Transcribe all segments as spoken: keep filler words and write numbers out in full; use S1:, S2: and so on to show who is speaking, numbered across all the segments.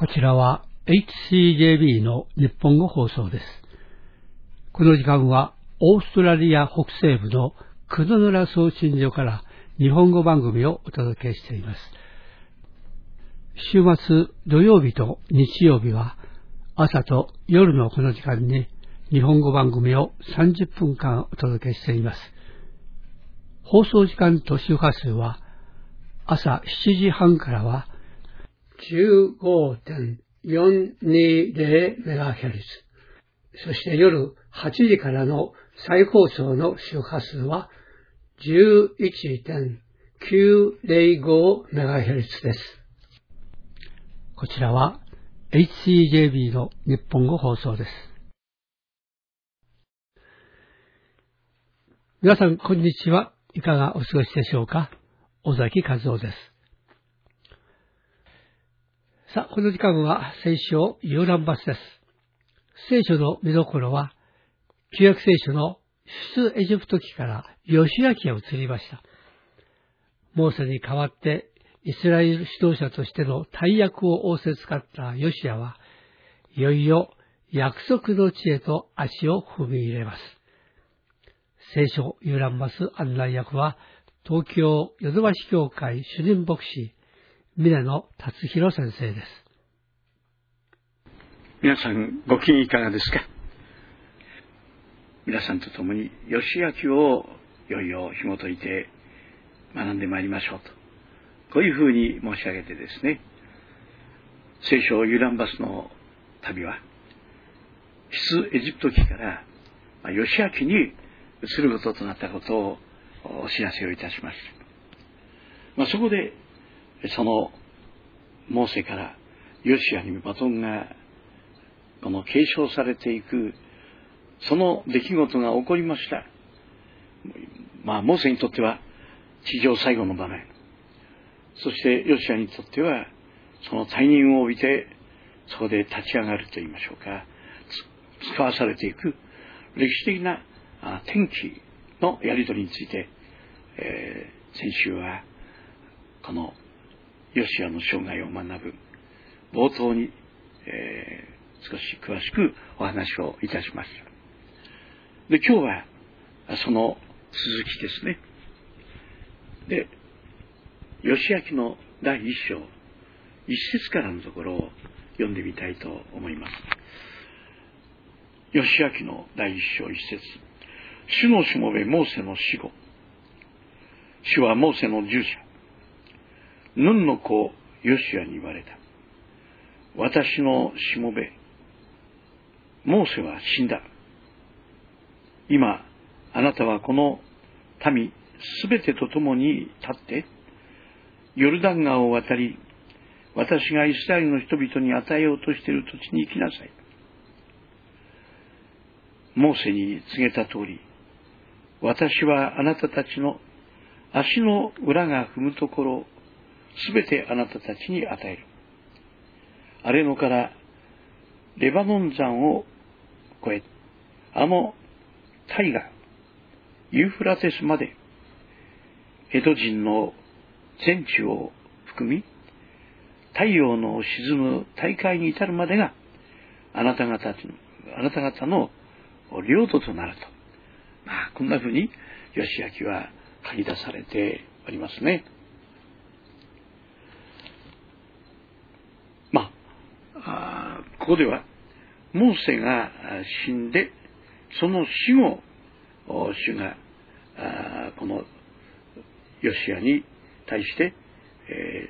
S1: こちらは エイチシージェービー の日本語放送です。この時間はオーストラリア北西部のクドヌラ送信所から日本語番組をお届けしています。週末土曜日と日曜日は朝と夜のこの時間に日本語番組をさんじゅっぷんかんお届けしています。放送時間と周波数は朝しちじはんからは じゅうごてんよんにゼロメガヘルツ、そして夜はちじからの再放送の周波数は じゅういちてんきゅうゼロごメガヘルツ です。こちらは エイチシージェービー の日本語放送です。皆さんこんにちは。いかがお過ごしでしょうか。尾崎和夫です。さあ、この時間は聖書遊覧バスです。聖書の見どころは、旧約聖書の出エジプト記からヨシア記へ移りました。モーセに代わってイスラエル指導者としての大役を仰せつかったヨシアは、いよいよ約束の地へと足を踏み入れます。聖書遊覧バス案内役は、東京ヨドバシ教会主任牧師、峰野達弘先生です。
S2: 皆さんご機嫌いかがですか。皆さんと共にヨシア記をいよいよ紐解いて学んでまいりましょうと、こういうふうに申し上げてですね、聖書遊覧バスの旅は出エジプト記からヨシア記に移ることとなったことをお知らせをいたします。まあ、そこでそのモーセからヨシアにバトンがこの継承されていく、その出来事が起こりました。まあモーセにとっては地上最後の場面、そしてヨシアにとってはその大任を帯びてそこで立ち上がるといいましょうか、使わされていく歴史的な転機のやり取りについて、えー、先週はこのヨシアの生涯を学ぶ冒頭に、えー、少し詳しくお話をいたしました。で、今日はその続きですね。で、ヨシア記のだいいっ章一節からのところを読んでみたいと思います。ヨシア記のだいいっ章一節。主のしもべモーセの死後、主はモーセの従者ヌンの子ヨシアに言われた。私のしもべモーセは死んだ。今あなたはこの民すべてと共に立ってヨルダン川を渡り、私がイスラエルの人々に与えようとしている土地に行きなさい。モーセに告げた通り、私はあなたたちの足の裏が踏むところをすべてあなたたちに与える。アレノからレバノン山を越え、あの大河ユーフラテスまでエド人の全地を含み、太陽の沈む大海に至るまでがあなた方のあなた方の領土となると、まあ、こんなふうにヨシア記は書き出されておりますね。まあ、あここではモーセが死んで、その死後主がこのヨシアに対して、え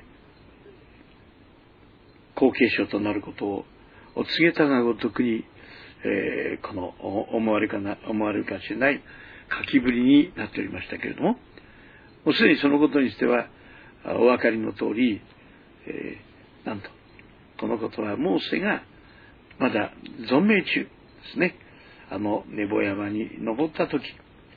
S2: ー、後継者となることを告げたがごとくに、えー、この思われかな思われるかもしれない書きぶりになっておりましたけれども、もうすでにそのことにしてはお分かりの通り、えー、なんとこのことはモーセがまだ存命中ですね。あのネボ山に登った時、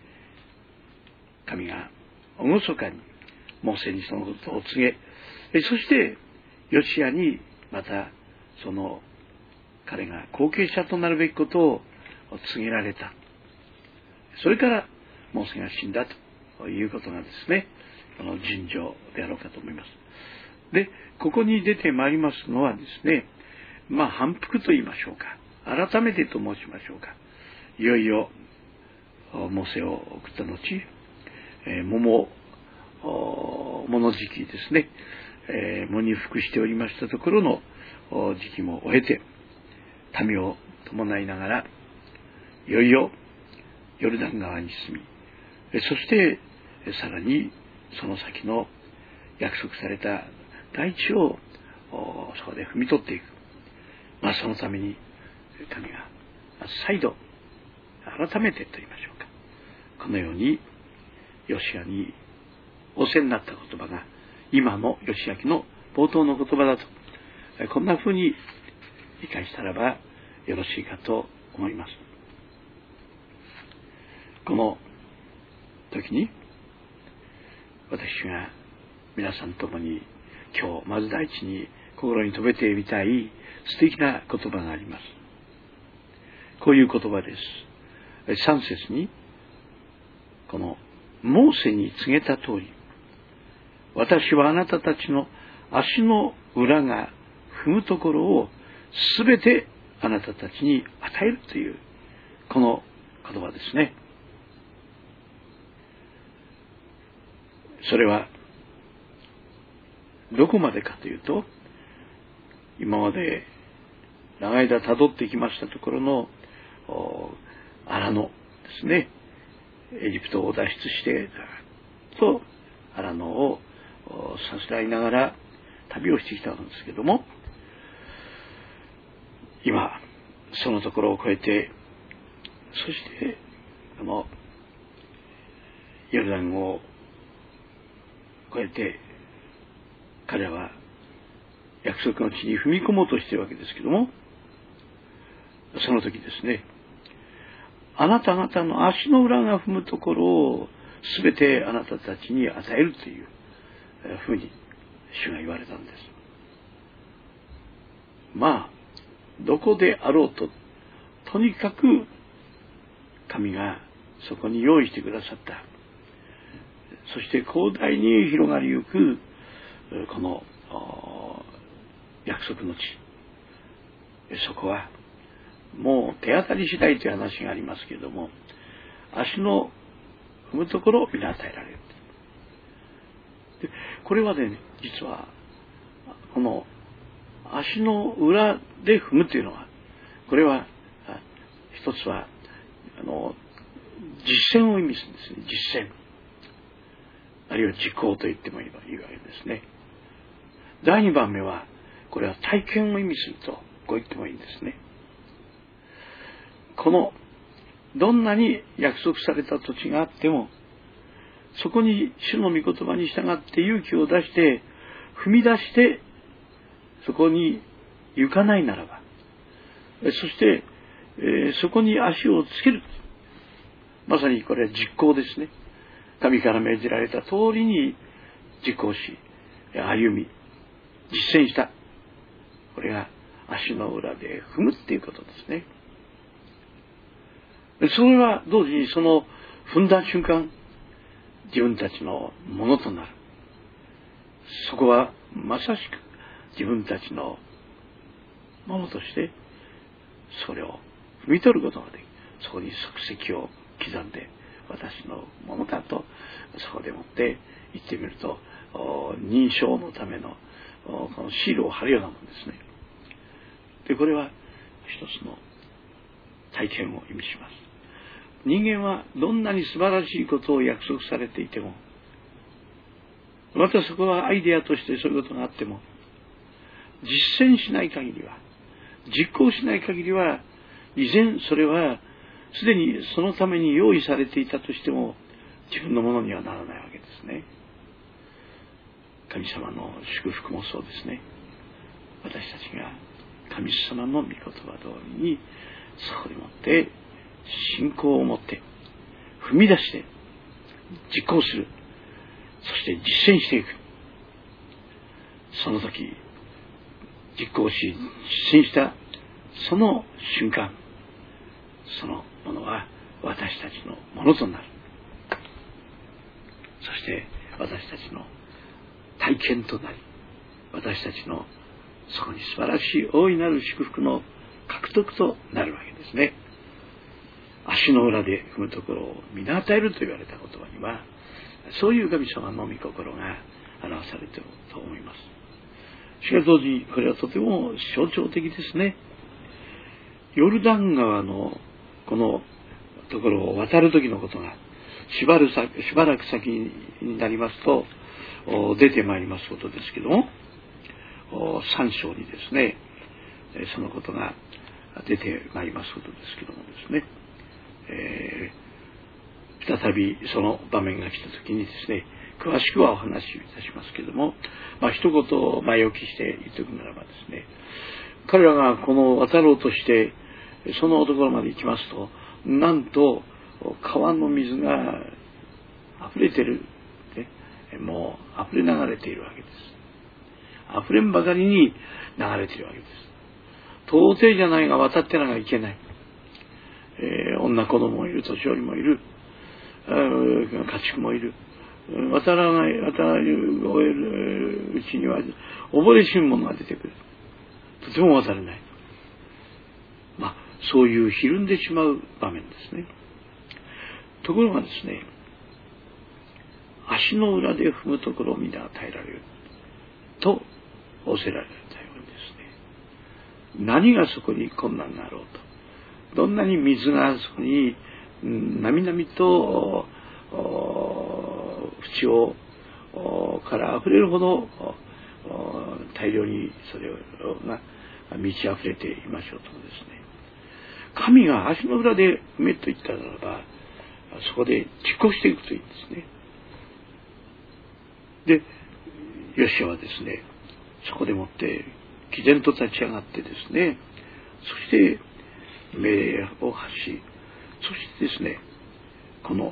S2: 神が厳かにモーセにそのことを告げ、そしてヨシアにまたその彼が後継者となるべきことを告げられた。それからモーセが死んだということがですね、この順序であろうかと思います。で、ここに出てまいりますのはですね、 まあ反復と言いましょうか、改めてと申しましょうか、いよいよモーセを送った後、えー、桃桃時期ですね、えー、藻に服しておりましたところの時期も終えて、民を伴いながらいよいよヨルダン川に進み、そしてさらにその先の約束された大地をそこで踏み取っていく。まあそのために神が再度改めてと言いましょうか、このようにヨシアに仰せになった言葉が今のヨシア記の冒頭の言葉だと、こんなふうに理解したらばよろしいかと思います。この時に私が皆さんと共に今日まず第一に心に留めてみたい素敵な言葉があります。こういう言葉です。さん節に、このモーセに告げた通り、私はあなたたちの足の裏が踏むところをすべてあなたたちに与えるというこの言葉ですね。それはどこまでかというと、今まで長い間辿ってきましたところの荒野ですね、エジプトを脱出してと荒野をさすらいながら旅をしてきたんですけども、今そのところを越えて、そしてこのヨルダンを越えて彼らは約束の地に踏み込もうとしているわけですけども、その時ですね、あなた方の足の裏が踏むところをすべてあなたたちに与えるというふうに主が言われたんです。まあどこであろうと、とにかく神がそこに用意してくださった、そして広大に広がりゆくこの約束の地、そこはもう手当たり次第という話がありますけれども、足の踏むところを皆与えられる。でこれはね、実はこの足の裏で踏むというのは、これは一つはあの実践を意味するんですね。実践、あるいは実行と言ってもいいわけですね。第二番目は、これは体験を意味するとこう言ってもいいんですね。このどんなに約束された土地があっても、そこに主の御言葉に従って勇気を出して踏み出してそこに行かないならば、そして、えー、そこに足をつける、まさにこれは実行ですね。神から命じられた通りに実行し歩み実践した、これが足の裏で踏むっていうことですね。それは同時にその踏んだ瞬間、自分たちのものとなる。そこはまさしく自分たちのものとしてそれを踏み取ることができる。そこに足跡を刻んで私のものだとそこでもって言ってみると、認証のためのこのシールを貼るようなものですね。でこれは一つの体験を意味します。人間はどんなに素晴らしいことを約束されていても、またそこはアイデアとしてそういうことがあっても、実践しない限りは、実行しない限りは、依然それはすでにそのために用意されていたとしても自分のものにはならないわけですね。神様の祝福もそうですね。私たちが神様の御言葉通りにそこでもって信仰を持って踏み出して実行する、そして実践していく。その時実行し実践したその瞬間、そのものは私たちのものとなる。そして私たちの体験となり、私たちのそこに素晴らしい大いなる祝福の獲得となるわけですね。足の裏で踏むところを皆与えると言われた言葉には、そういう神様の御心が表されていると思います。しかし同時にこれはとても象徴的ですね。ヨルダン川のこのところを渡る時のことがしばらく先、しばらく先になりますと出てまいりますことですけども、三章にですね、そのことが出てまいりますことですけどもですね、えー、再びその場面が来た時にですね、詳しくはお話しいたしますけども、まあ一言前置きして言っておくならばですね、彼らがこの渡ろうとしてそのところまで行きますと、なんと川の水が溢れてる、ね、もう溢れ流れているわけです。溢れんばかりに流れているわけです。到底じゃないが渡ってなきゃいけない、えー、女子供もいる、年寄りもいる、家畜もいる。渡らない、渡り終えるうちには溺れしん者が出てくる。とても渡れない。まあそういうひるんでしまう場面ですね。ところがですね、足の裏で踏むところを皆与えられると仰せられたようにですね、何がそこに困難があろうと、どんなに水がそこになみなみと淵をから溢れるほど大量にそれが満ち溢れていましょうとですね、神が足の裏で踏めと言ったならば、そこで実行していくというんですね。で、ヨシュアはですね、そこでもって毅然と立ち上がってですね、そして命令を発し、そしてですね、この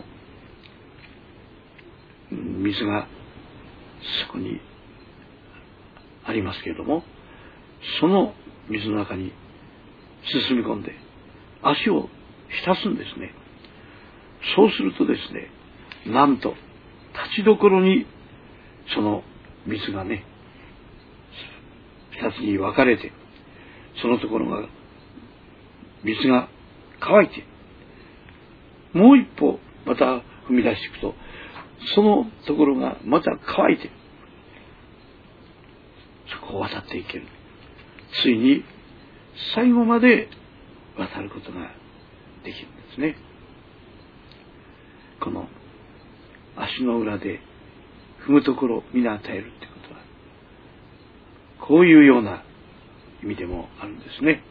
S2: 水がそこにありますけれども、その水の中に進み込んで足を浸すんですね。そうするとですね、なんと立ちどころにその水がね、二つに分かれて、そのところが水が乾いて、もう一歩また踏み出していくと、そのところがまた乾いて、そこを渡っていける。ついに最後まで渡ることができるんですね。この足の裏で踏むところを皆与えるということは、こういうような意味でもあるんですね。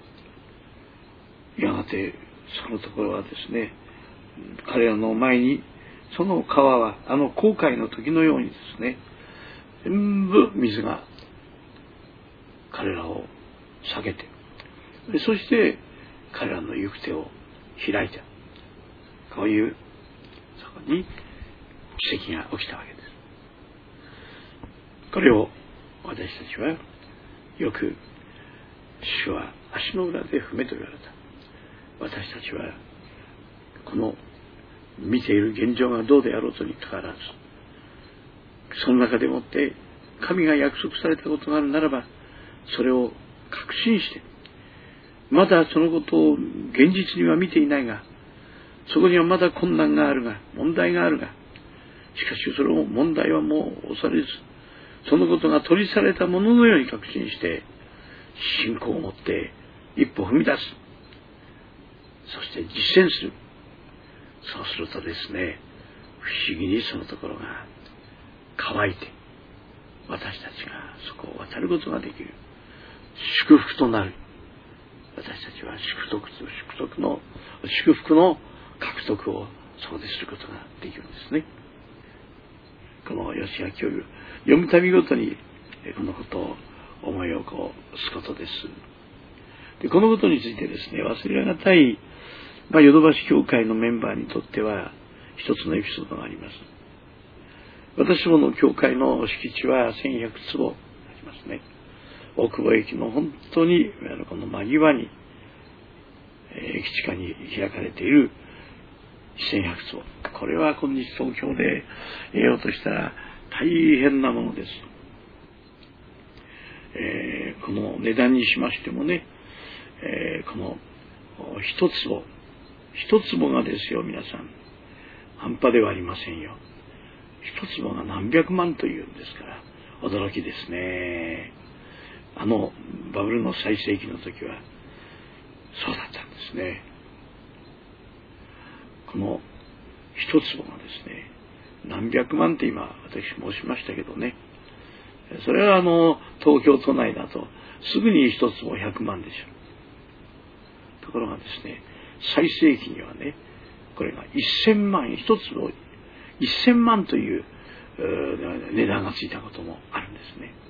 S2: やがてそのところはですね、彼らの前にその川はあの航海の時のようにですね、全部水が彼らを避けて、そして彼らの行く手を開いた。こういうそこに奇跡が起きたわけです。これを私たちはよく、主は足の裏で踏めと言われた。私たちはこの見ている現状がどうであろうとにかかわらず、その中でもって神が約束されたことがあるならば、それを確信して、まだそのことを現実には見ていないが、そこにはまだ困難があるが、問題があるが、しかしその問題はもう恐れず、そのことが取り去れたもののように確信して、信仰を持って一歩踏み出す。そして実践する。そうするとですね、不思議にそのところが乾いて、私たちがそこを渡ることができる。祝福となる。私たちは祝福、祝福の、祝福の獲得をそこですることができるんですね。このヨシア記を読むたびごとにこのことを思い起こすことです。で、このことについてですね、忘れがたい、まあ、ヨドバシ教会のメンバーにとっては一つのエピソードがあります。私どもの教会の敷地はせんひゃくつぼありますね。大久保駅の本当にこの間際に、駅地下に開かれているせんひゃくつぼ。これは今日東京で得ようとしたら大変なものです。えこの値段にしましてもね、えー、この一坪一坪がですよ、皆さん半端ではありませんよ。一坪が何百万というんですから驚きですね。あのバブルの最盛期の時はそうだったんですね。この一坪がですね何百万って今私申しましたけどね、それはあの東京都内だとすぐに一坪ひゃくまんでしょう。ところがですね、最盛期にはね、これがせんまん、一坪せんまんという値段がついたこともあるんですね。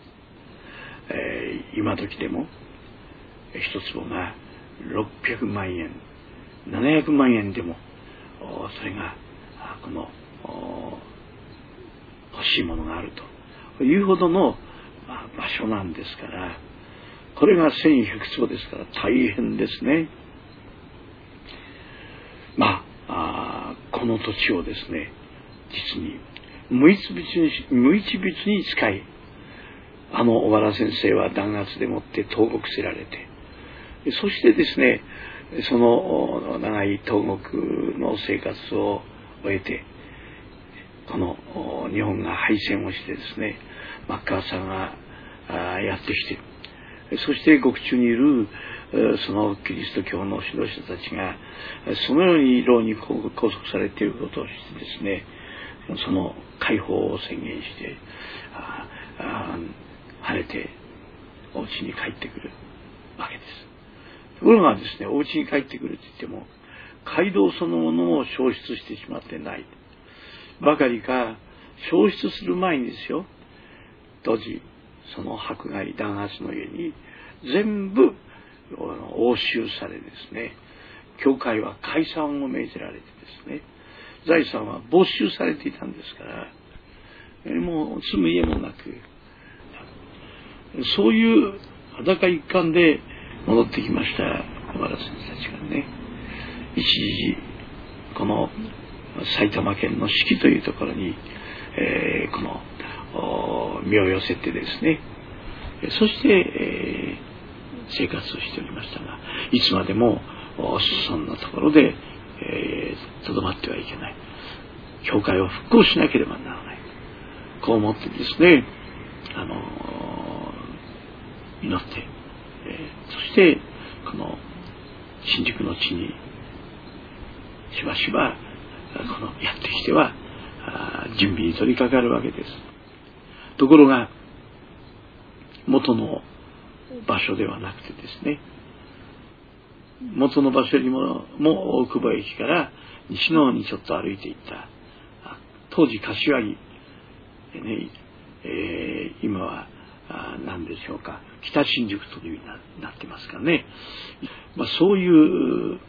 S2: えー、今時でも一坪がろっぴゃくまんえん、ななひゃくまんえんでもそれがこの欲しいものがあるというほどの、まあ、場所なんですから、これがせんひゃくつぼですから大変ですね。まあ、あこの土地をですね、実に無一物に無一物に使い、あの小原先生は弾圧でもって投獄せられて、そしてですね、その長い投獄の生活を終えて、この日本が敗戦をしてですね、マッカーサーがやってきて、そして獄中にいるそのキリスト教の指導者たちがそのように牢に拘束されていることをしてですね、その解放を宣言して、ああ晴れてお家に帰ってくるわけです。ところがですね、お家に帰ってくると言っても街道そのものを消失してしまってないばかりか、消失する前にですよ、当時その迫害弾圧の家に全部押収されですね、教会は解散を命じられてですね、財産は没収されていたんですから、もう住む家もなく、そういう裸一貫で戻ってきました小原先生たちがね、一時この埼玉県の志木というところに、えー、この身を寄せてですね、そして、えー、生活をしておりましたが、いつまでもそんなところでとど、えー、まってはいけない、教会を復興しなければならない、こう思ってですね、あのー、祈って、えー、そしてこの新宿の地にしばしばこのやってきては準備に取り掛かるわけです。ところが元の場所ではなくてですね、元の場所よりもも大久保駅から西の方にちょっと歩いていった当時柏木でね、えー、今は何でしょうか、北新宿というようになってますからね、まあ、そういう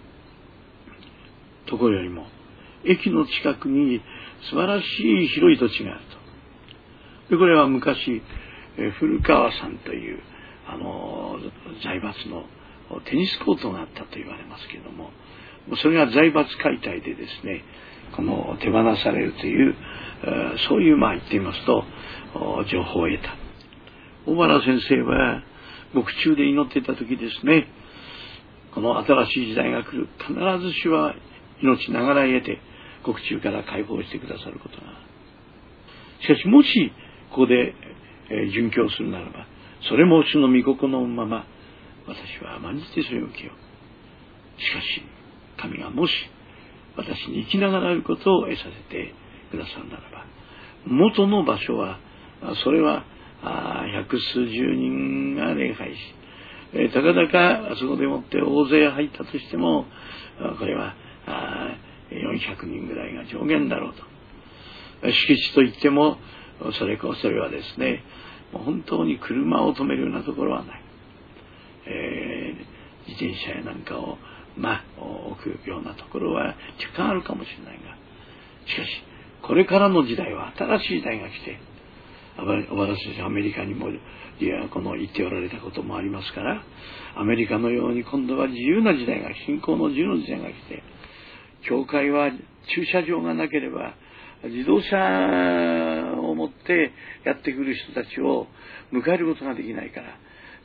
S2: ところよりも駅の近くに素晴らしい広い土地があると。でこれは昔古川さんというあの財閥のテニスコートがあったと言われますけれども、それが財閥解体でですね、この手放されるという、そういうまあ言ってみますと情報を得た。小原先生は獄中で祈っていた時ですね、この新しい時代が来る、必ず主は命ながら得て獄中から解放してくださることが。しかしもしここで、えー、殉教するならば、それも主の御心のまま私は甘んじてそれを受けよう。しかし神がもし私に生きながらいることを得させてくださるならば、元の場所はそれは百数十人が礼拝し、えー、たかだかそこでもって大勢入ったとしても、これはよんひゃくにんぐらいが上限だろうと。敷地といってもそれこそれはですね、もう本当に車を止めるようなところはない、えー、自転車やなんかをまあ置くようなところは若干あるかもしれないが、しかしこれからの時代は新しい時代が来て、小原先生アメリカにもこの行っておられたこともありますから、アメリカのように今度は自由な時代が、信仰の自由な時代が来て、教会は駐車場がなければ自動車を持ってやってくる人たちを迎えることができないから、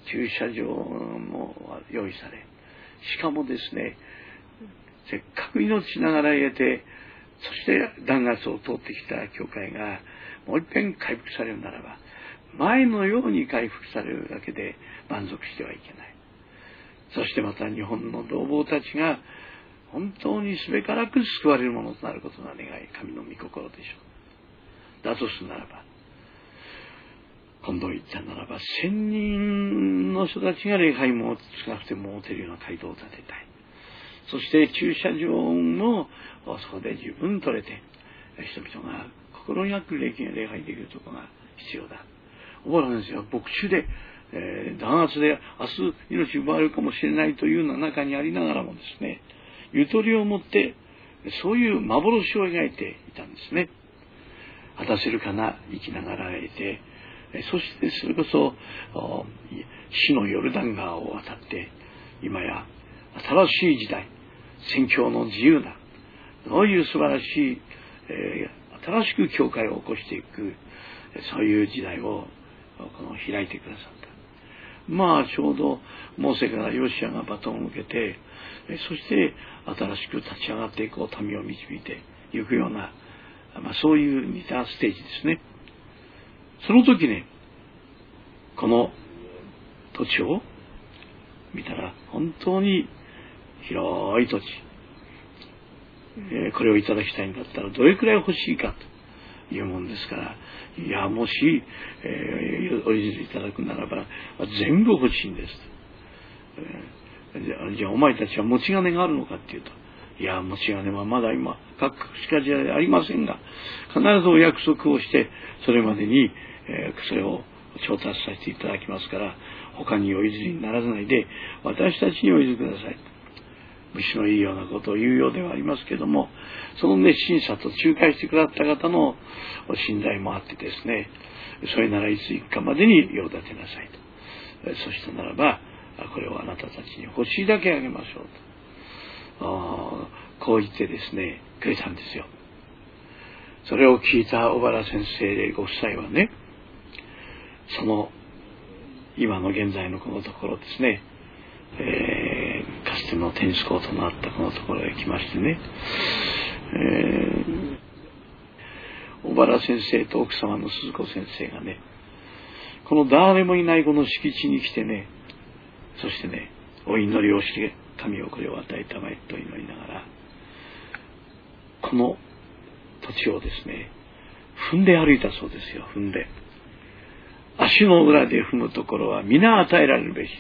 S2: 駐車場も用意され、しかもですね、せっかく命ながら入れて、そして弾圧を通ってきた教会がもう一遍回復されるならば、前のように回復されるだけで満足してはいけない。そしてまた日本の同胞たちが本当にすべからく救われるものとなることが願い、神の御心でしょう。だとするならば、今度言ったならば、千人の人たちが礼拝も少なくても持てるような街道を建てたい。そして駐車場もそこで十分取れて、人々が心なく礼拝できるところが必要だ。小原先生は牧師で、えー、弾圧で明日命奪われるかもしれないというような中にありながらもですね、ゆとりを持ってそういう幻を描いていたんですね。果たせるかな、生きながら得て、そしてそれこそ死のヨルダン川を渡って今や新しい時代、宣教の自由なそういう素晴らしい、えー、新しく教会を起こしていく、そういう時代をこの開いてくださった。まあちょうどモーセからヨシアがバトンを受けて、そして新しく立ち上がっていこう民を導いていくような、まあ、そういう似たステージですね。その時ね、この土地を見たら本当に広い土地、えー、これをいただきたいんだったらどれくらい欲しいかというもんですから、いやもし、えー、お譲りいただくならば全部欲しいんです、えー、じゃあお前たちは持ち金があるのかっていうと、いや持ち金はまだ今各しかじゃありませんが、必ずお約束をしてそれまでに、えー、それを調達させていただきますから、他にお譲りにならないで私たちにお譲りください。虫のいいようなことを言うようではありますけれども、その熱心さと仲介してくださった方の信頼もあってですね、それならいつ行くかまでに用立てなさいと。そしたならばこれをあなたたちに欲しいだけあげましょうと、こう言ってですねくれたんですよ。それを聞いた小原先生ご夫妻はね、その今の現在のこのところですね、えー、かつてのテニスコートのあったこのところへ来ましてね、えー、小原先生と奥様の鈴子先生がね、この誰もいないこの敷地に来てね、そしてねお祈りをして神をこれを与えたまえと祈りながら、この土地をですね踏んで歩いたそうですよ。踏んで足の裏で踏むところは皆与えられるべし、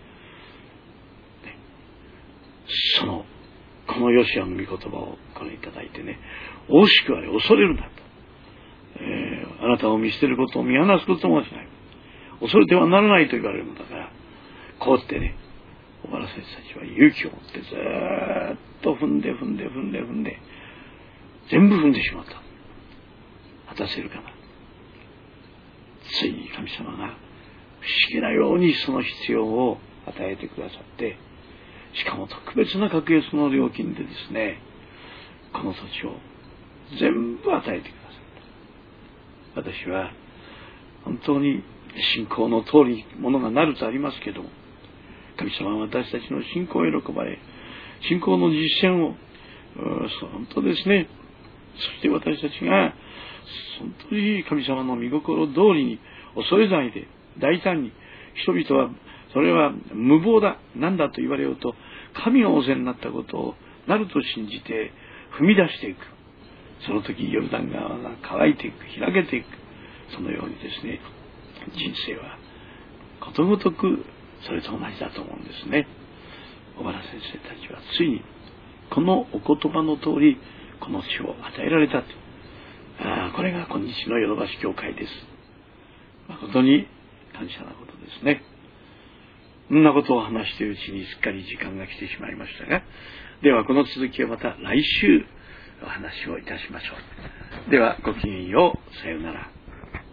S2: そのこのヨシアの御言葉をこれいただいてね、惜しくは恐れるなと、えー、あなたを見捨てることを見放すこともしない、恐れてはならないと言われるのだから、こうってね小原先生たちは勇気を持ってずーっと踏んで踏んで踏んで踏んで全部踏んでしまった。果たせるかな。ついに神様が不思議なようにその必要を与えてくださって、しかも特別な格安の料金でですね、この土地を全部与えてくださった。私は本当に信仰の通りものがなるとありますけども、神様は私たちの信仰を喜ばれ、信仰の実践を本当ですね、そして私たちが本当に神様の御心通りに恐れないで大胆に、人々はそれは無謀だなんだと言われようと、神が仰せになったことをなると信じて踏み出していく。その時ヨルダン川が乾いていく、開けていく。そのようにですね、人生はことごとくそれと同じだと思うんですね。小原先生たちはついにこのお言葉の通りこの地を与えられたと。ああ、これが今日のヨドバシ教会です。誠に感謝なことですね。こんなことを話しているうちにすっかり時間が来てしまいましたが、ではこの続きはまた来週お話をいたしましょう。ではごきげんよう。さようなら。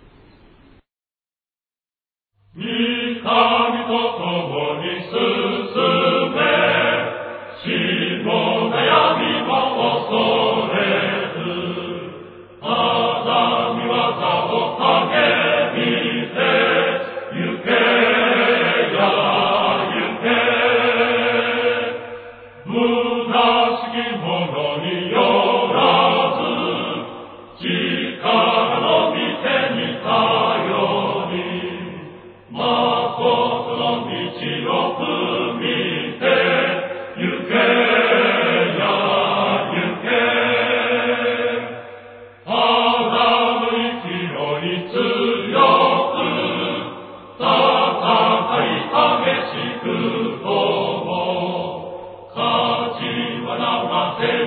S3: 御神と共に進め、死も悩みも恐れず、あざみ技を励みてゆけや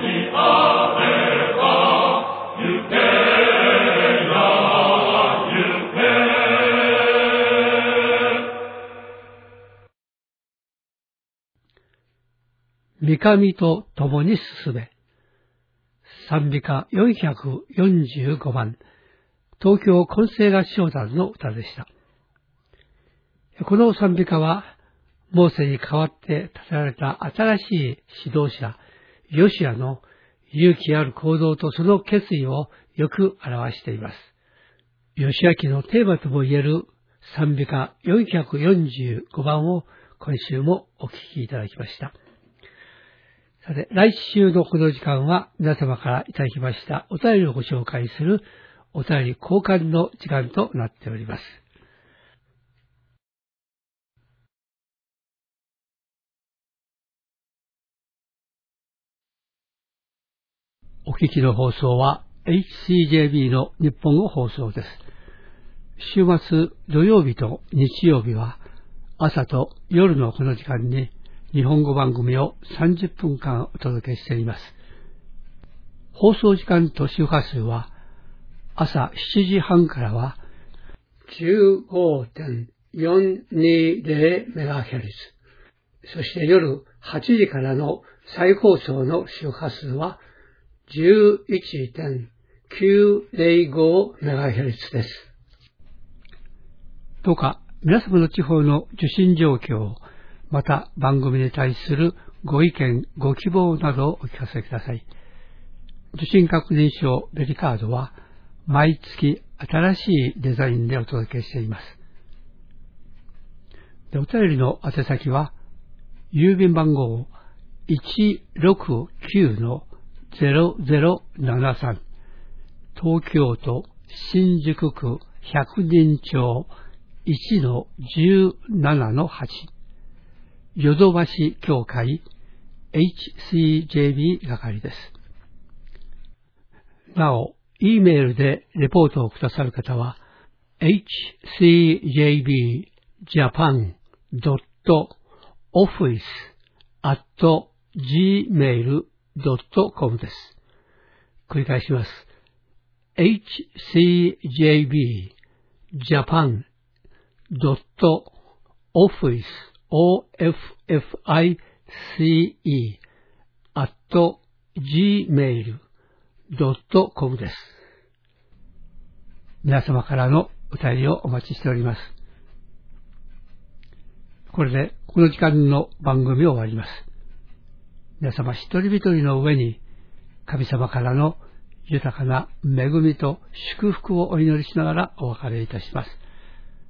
S1: 御神と共に進め。賛美歌よんひゃくよんじゅうごばん、東京混声合唱団の歌でした。この賛美歌は、モーセに代わって立てられた新しい指導者、ヨシアの勇気ある行動とその決意をよく表しています。ヨシア記のテーマともいえる賛美歌よんひゃくよんじゅうごばんを今週もお聴きいただきました。さて、来週のこの時間は皆様からいただきましたお便りをご紹介するお便り交換の時間となっております。お聞きの放送は エイチシージェービー の日本語放送です。週末土曜日と日曜日は朝と夜のこの時間に日本語番組をさんじゅっぷんかんお届けしています。放送時間と周波数は朝しちじはんからは じゅうごてんよんにゼロメガヘルツ、そして夜はちじからの再放送の周波数は じゅういちてんきゅうゼロごメガヘルツ です。どうか皆様の地方の受信状況、また番組に対するご意見、ご希望などをお聞かせください。受信確認証ベリカードは毎月新しいデザインでお届けしています。で、お便りの宛先は郵便番号 いちろくきゅうのゼロゼロななさん、東京都新宿区百人町 いちのじゅうななのはち、ヨドバシ協会 エイチシージェービー 係です。なお、E メールでレポートをくださる方は エイチシージェービージャパンドットオフィスアットジーメールドットコム です。繰り返します。エイチシージェービージャパンドットオフィス オーエフエフアイシーイー アット ジーメールドットコム です。皆様からのお便りをお待ちしております。これでこの時間の番組を終わります。皆様一人一人の上に神様からの豊かな恵みと祝福をお祈りしながらお別れいたします。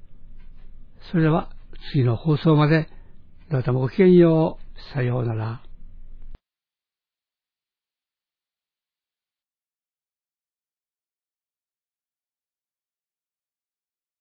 S1: それでは次の放送までどうぞごきげんよう。さようなら。